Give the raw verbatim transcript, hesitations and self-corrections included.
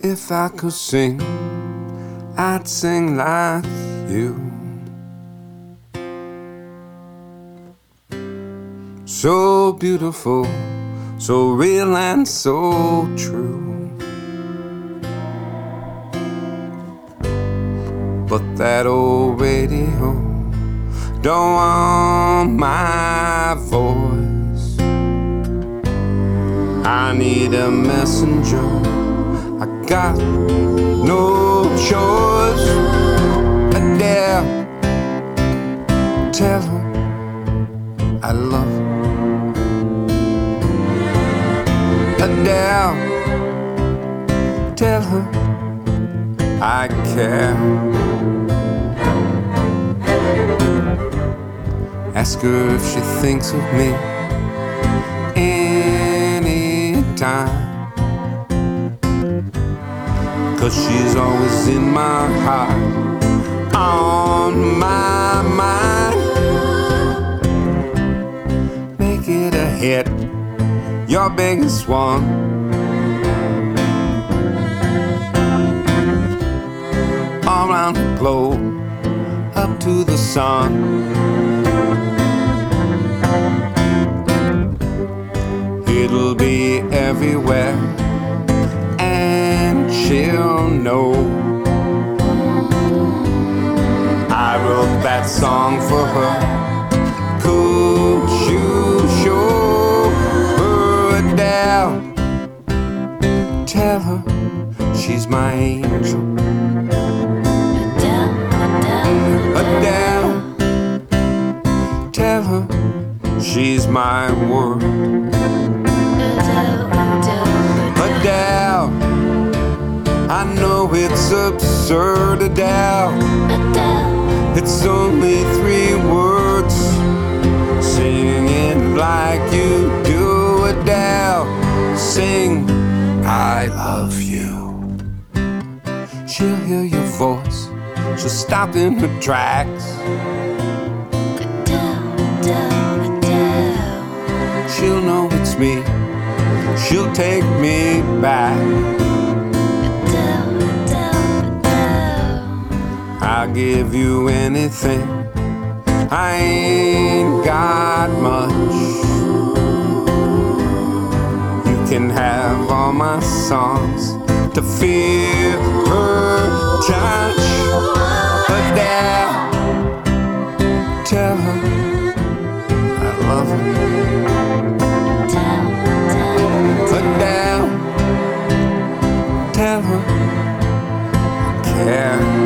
If I could sing, I'd sing like you. So beautiful, so real and so true. But that old radio don't want my voice. I need a messenger, I got no choice. Adele, tell her I love her. Adele, tell her I care. Ask her if she thinks of me anytime, 'cause she's always in my heart, on my mind. Make it a hit, your biggest one. All around the globe, up to the sun. It'll be everywhere, and she'll know. I wrote that song for her. Could you show her Adele? Tell her she's my angel. Adele, Adele, Adele, tell her she's my world. Adele, Adele, Adele, I know it's absurd, Adele. Adele, It's only three words, sing it like you do, Adele. Sing, I love you. She'll hear your voice, she'll stop in her tracks. Adele, Adele, Adele. She'll know it's me, she'll take me back. Adele, Adele, Adele. I'll give you anything, I ain't got much. You can have all my songs to feel her touch. Adele, tell her I love her. Adele, Adele, Adele, tell her I care.